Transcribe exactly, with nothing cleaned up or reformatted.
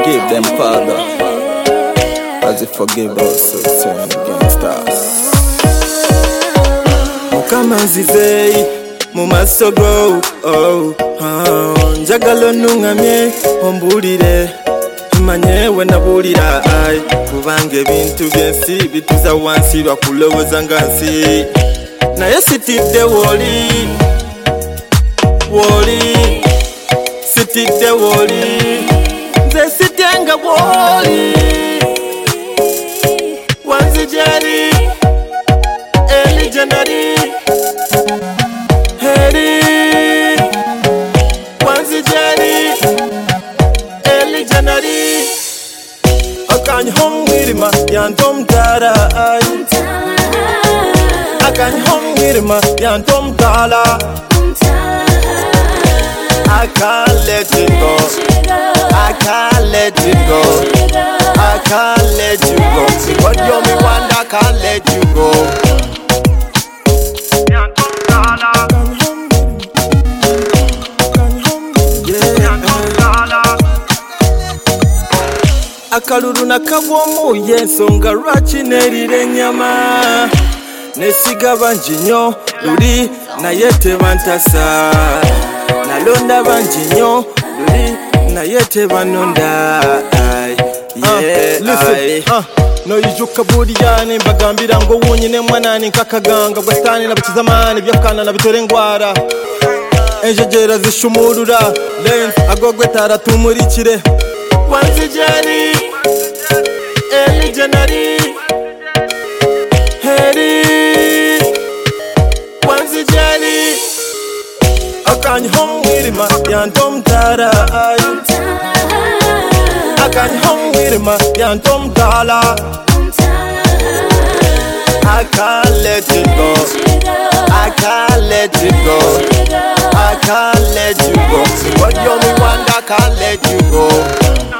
Forgive them, Father, as you forgive us who sin against us. Mukama nzize mu maso go, oh, oh. Njagala nungamye ombulire manye we nabulira ai kubange ebintu byensi bituza wansi lwa kulowooza nga nsi naye sitidde woli woli sitidde woli nze sityenga woli wanzijali eli janari heri wanzijali eli janari akany home wirima yantom tara ay akany home wirima yantom tala I can't let it go. I can't let it go. I can't let you go. But you're me one that can't let you go. Akalulu nakagwamu y'ensonga lwaki neerira ennyama nesiga bangi nnyo luli naye tebantasa nalonda bangi nnyo luli naye tebanonda noyijuka buliyani mbagambira ngo wunyine mwanani nkakaganga bwestaani na bukizamaani byakana na bitore engwara enjegera zishumurura lens agogwe taratumurikire wanzijali eli janari heri wanzijali akany home wirima yantom tara ay akany home wirima yantom tala I can't let it go. I can't let it go. I can't let you go. But you're me one that can't let you go.